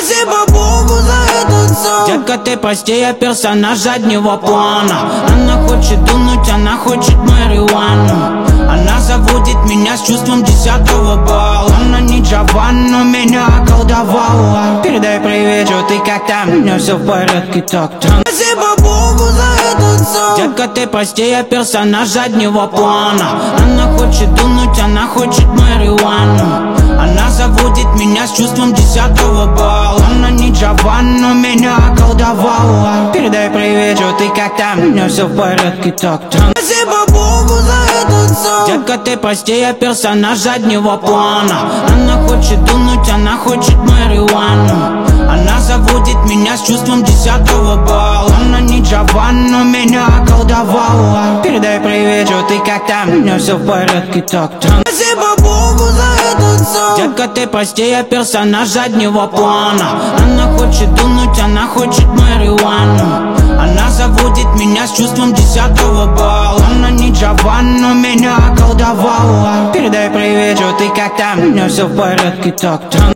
Спасибо Богу за этот сон. Детка, ты прости, я персонаж заднего плана. Она хочет дунуть, она хочет марихуану. Она заводит меня с чувством 10-го балла. Она не Джован, но меня околдовала. Передай привет, что ты как там? У меня все в порядке, так-то. Спасибо Богу за этот сон. Детка, ты прости, я персонаж заднего плана. Она хочет дунуть, она хочет марихуану. Она заводит меня с чувством 10-го балла. Она не Джован, но меня околдовала. Передай привет, что ты как там? У меня все в порядке, так-то. Спасибо Богу за этот сон. Детка, ты прости, я персонаж заднего плана. Она хочет дунуть, она хочет марихуану. Она заводит меня с чувством 10-го балла. Она не Джован, но меня околдовала. Передай привет, что ты как там? У меня все в порядке, так-то. Спасибо Богу за этот сон. Детка, ты прости, я персонаж заднего плана. Она хочет дунуть, она хочет марихуану. Она заводит меня с чувством 10-го балла. Она не Джован, но меня околдовала. Передай привет, что ты как там? У меня все в порядке, так-то.